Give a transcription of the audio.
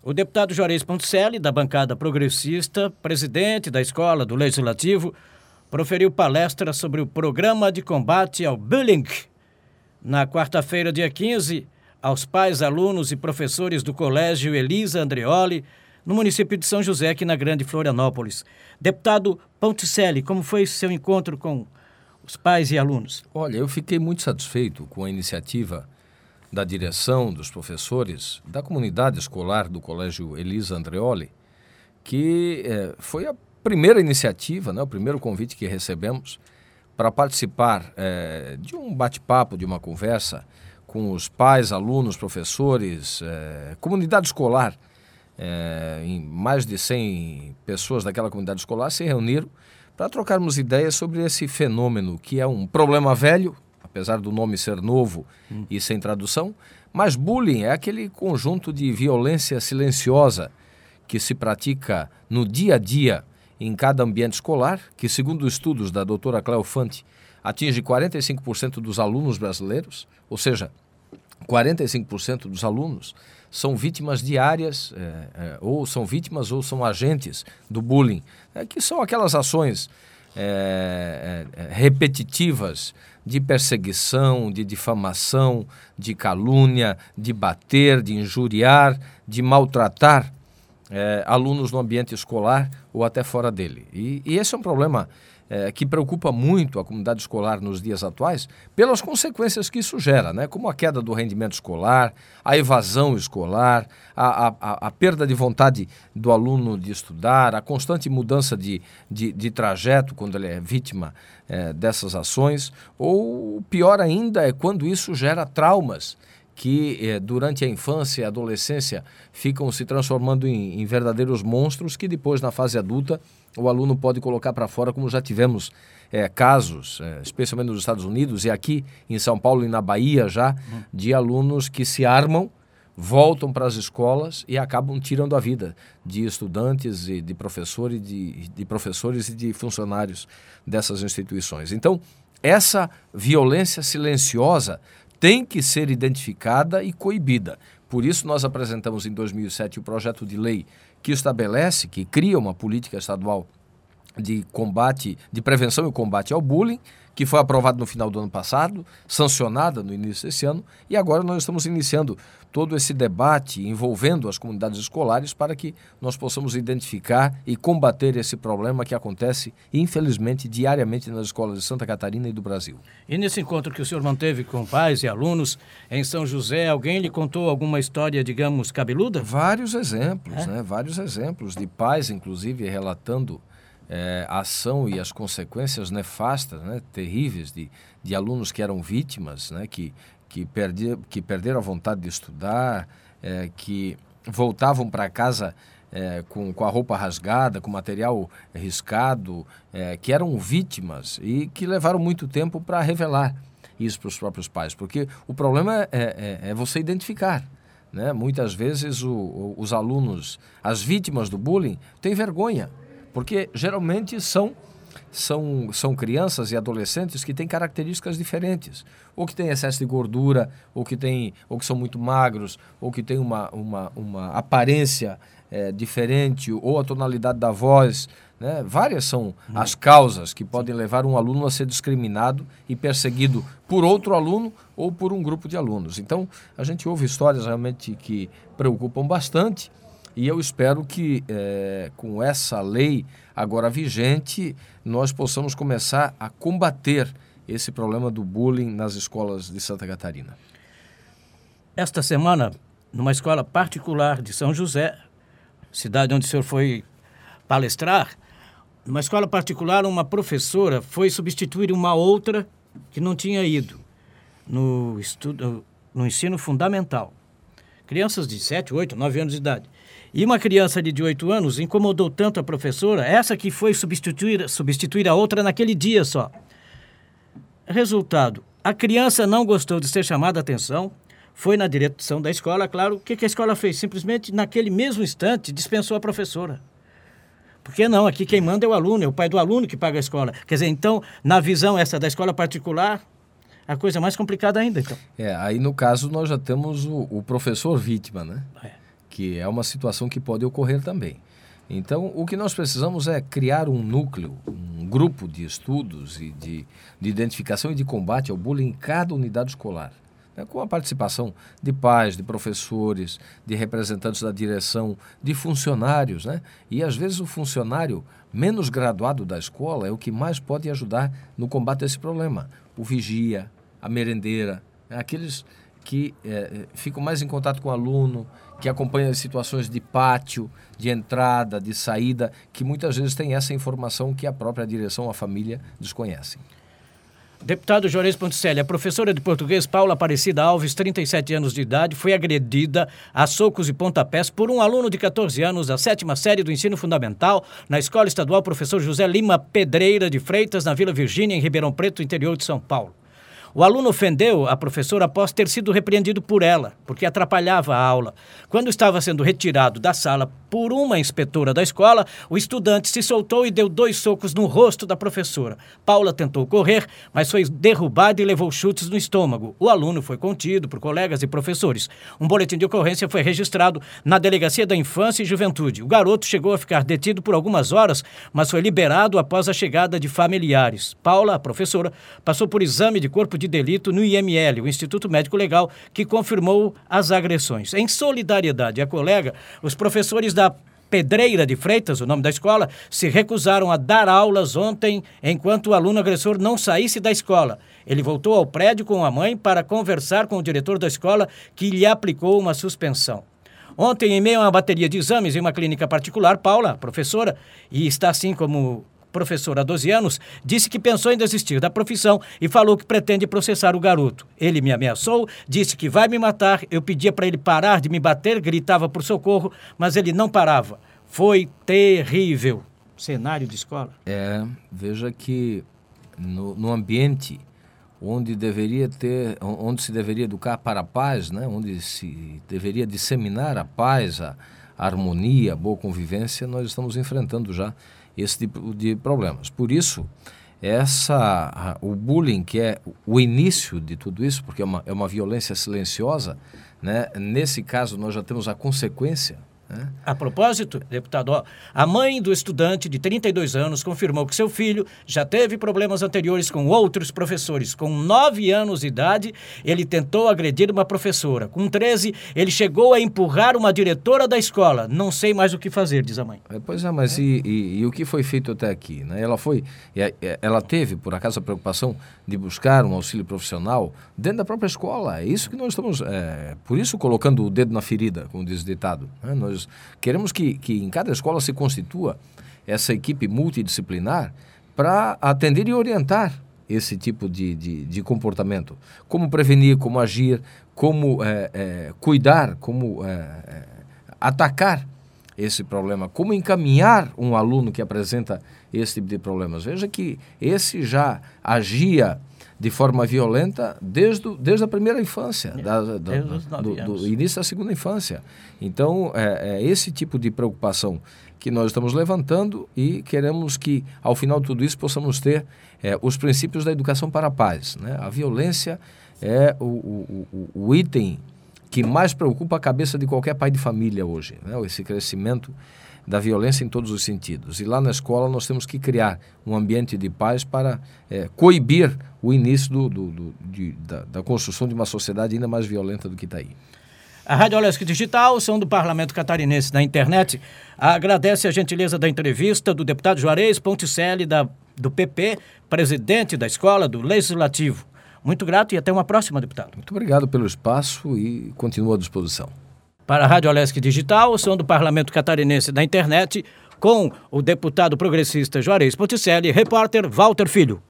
O deputado Juarez Ponticelli, da bancada progressista, presidente da Escola do Legislativo, proferiu palestra sobre o programa de combate ao bullying. Na quarta-feira, dia 15, aos pais, alunos e professores do Colégio Elisa Andreoli, no município de São José, aqui na Grande Florianópolis. Deputado Ponticelli, como foi seu encontro com os pais e alunos? Olha, eu fiquei muito satisfeito com a iniciativa da direção, dos professores, da comunidade escolar do Colégio Elisa Andreoli, que foi a primeira iniciativa, né, o primeiro convite que recebemos para participar de um bate-papo, de uma conversa com os pais, alunos, professores, comunidade escolar. Em mais de 100 pessoas daquela comunidade escolar se reuniram para trocarmos ideias sobre esse fenômeno que é um problema velho, apesar do nome ser novo e sem tradução, mas bullying é aquele conjunto de violência silenciosa que se pratica no dia a dia em cada ambiente escolar, que segundo estudos da doutora Cléo Fante, atinge 45% dos alunos brasileiros, ou seja, 45% dos alunos são vítimas diárias, ou são vítimas ou são agentes do bullying, que são aquelas ações repetitivas de perseguição, de difamação, de calúnia, de bater, de injuriar, de maltratar alunos no ambiente escolar ou até fora dele. E esse é um problema que preocupa muito a comunidade escolar nos dias atuais pelas consequências que isso gera, né? Como a queda do rendimento escolar, a evasão escolar, a perda de vontade do aluno de estudar, a constante mudança de trajeto quando ele é vítima dessas ações, ou pior ainda é quando isso gera traumas que durante a infância e a adolescência ficam se transformando em verdadeiros monstros que depois, na fase adulta, o aluno pode colocar para fora, como já tivemos casos, especialmente nos Estados Unidos e aqui em São Paulo e na Bahia já, de alunos que se armam, voltam para as escolas e acabam tirando a vida de estudantes e de professores e de funcionários dessas instituições. Então, essa violência silenciosa tem que ser identificada e coibida. Por isso, nós apresentamos em 2007 o projeto de lei que estabelece, que cria uma política estadual de combate, de prevenção e combate ao bullying, que foi aprovado no final do ano passado, sancionada no início desse ano, e agora nós estamos iniciando todo esse debate envolvendo as comunidades escolares para que nós possamos identificar e combater esse problema que acontece, infelizmente, diariamente nas escolas de Santa Catarina e do Brasil. E nesse encontro que o senhor manteve com pais e alunos em São José, alguém lhe contou alguma história, digamos, cabeluda? Vários exemplos, né? Vários exemplos de pais, inclusive, relatando a ação e as consequências nefastas, né, terríveis de alunos que eram vítimas, né, que perderam a vontade de estudar, que voltavam para casa com a roupa rasgada, com material riscado, que eram vítimas e que levaram muito tempo para revelar isso para os próprios pais, porque o problema é você identificar. Né? Muitas vezes os alunos, as vítimas do bullying, têm vergonha, porque geralmente são crianças e adolescentes que têm características diferentes, ou que têm excesso de gordura, ou que são muito magros, ou que têm uma aparência diferente, ou a tonalidade da voz, né? Várias são as causas que podem levar um aluno a ser discriminado e perseguido por outro aluno ou por um grupo de alunos. Então, a gente ouve histórias realmente que preocupam bastante. E eu espero que, com essa lei agora vigente, nós possamos começar a combater esse problema do bullying nas escolas de Santa Catarina. Esta semana, numa escola particular de São José, cidade onde o senhor foi palestrar, numa escola particular, uma professora foi substituir uma outra que não tinha ido no ensino fundamental. Crianças de 7, 8, 9 anos de idade. E uma criança de 8 anos incomodou tanto a professora, essa que foi substituir a outra naquele dia só. Resultado, a criança não gostou de ser chamada a atenção, foi na direção da escola, claro, o que a escola fez? Simplesmente, naquele mesmo instante, dispensou a professora. Porque não, aqui quem manda é o aluno, é o pai do aluno que paga a escola. Quer dizer, então, na visão essa da escola particular, a coisa é mais complicada ainda, então. Aí no caso nós já temos o professor vítima, né? que é uma situação que pode ocorrer também. Então, o que nós precisamos é criar um núcleo, um grupo de estudos e de identificação e de combate ao bullying em cada unidade escolar, né, com a participação de pais, de professores, de representantes da direção, de funcionários, né? E, às vezes, o funcionário menos graduado da escola é o que mais pode ajudar no combate a esse problema. O vigia, a merendeira, né, aqueles que ficam mais em contato com o aluno, que acompanham as situações de pátio, de entrada, de saída, que muitas vezes tem essa informação que a própria direção, a família, desconhecem. Deputado Juarez Ponticelli, a professora de português Paula Aparecida Alves, 37 anos de idade, foi agredida a socos e pontapés por um aluno de 14 anos da 7ª série do ensino fundamental na Escola Estadual Professor José Lima Pedreira de Freitas, na Vila Virgínia, em Ribeirão Preto, interior de São Paulo. O aluno ofendeu a professora após ter sido repreendido por ela, porque atrapalhava a aula. Quando estava sendo retirado da sala por uma inspetora da escola, o estudante se soltou e deu 2 socos no rosto da professora. Paula tentou correr, mas foi derrubada e levou chutes no estômago. O aluno foi contido por colegas e professores. Um boletim de ocorrência foi registrado na Delegacia da Infância e Juventude. O garoto chegou a ficar detido por algumas horas, mas foi liberado após a chegada de familiares. Paula, a professora, passou por exame de corpo de delito no IML, o Instituto Médico Legal, que confirmou as agressões. Em solidariedade à colega, os professores da Pedreira de Freitas, o nome da escola, se recusaram a dar aulas ontem enquanto o aluno agressor não saísse da escola. Ele voltou ao prédio com a mãe para conversar com o diretor da escola, que lhe aplicou uma suspensão. Ontem, em meio a uma bateria de exames em uma clínica particular, Paula, professora, e está assim como professora há 12 anos, disse que pensou em desistir da profissão e falou que pretende processar o garoto. Ele me ameaçou, disse que vai me matar, eu pedia para ele parar de me bater, gritava por socorro, mas ele não parava. Foi terrível. Cenário de escola. Veja que no ambiente onde se deveria educar para a paz, né, onde se deveria disseminar a paz, a harmonia, a boa convivência, nós estamos enfrentando já esse tipo de problemas. Por isso, o bullying, que é o início de tudo isso, porque é uma violência silenciosa, né? Nesse caso, nós já temos a consequência. A propósito, deputado, a mãe do estudante de 32 anos confirmou que seu filho já teve problemas anteriores com outros professores. Com 9 anos de idade, ele tentou agredir uma professora. Com 13, ele chegou a empurrar uma diretora da escola. Não sei mais o que fazer, diz a mãe. Pois é, mas e o que foi feito até aqui, né? Ela teve, por acaso, a preocupação de buscar um auxílio profissional dentro da própria escola. É isso que nós estamos, por isso, colocando o dedo na ferida, como diz o ditado, né? Nós queremos que em cada escola se constitua essa equipe multidisciplinar para atender e orientar esse tipo de comportamento. Como prevenir, como agir, como cuidar, como atacar esse problema, como encaminhar um aluno que apresenta esse tipo de problemas. Veja que esse já agia de forma violenta desde a primeira infância, do início da segunda infância. Então, é esse tipo de preocupação que nós estamos levantando e queremos que, ao final de tudo isso, possamos ter os princípios da educação para a paz, né? A violência é o item que mais preocupa a cabeça de qualquer pai de família hoje, né? Esse crescimento da violência em todos os sentidos. E lá na escola nós temos que criar um ambiente de paz para coibir o início da construção de uma sociedade ainda mais violenta do que está aí. A Rádio Olesc Digital, som do Parlamento Catarinense na internet, agradece a gentileza da entrevista do deputado Juarez Ponticelli, do PP, presidente da Escola do Legislativo. Muito grato e até uma próxima, deputado. Muito obrigado pelo espaço e continuo à disposição. Para a Rádio Olesc Digital, o som do Parlamento Catarinense da internet, com o deputado progressista Juarez Ponticelli, repórter Walter Filho.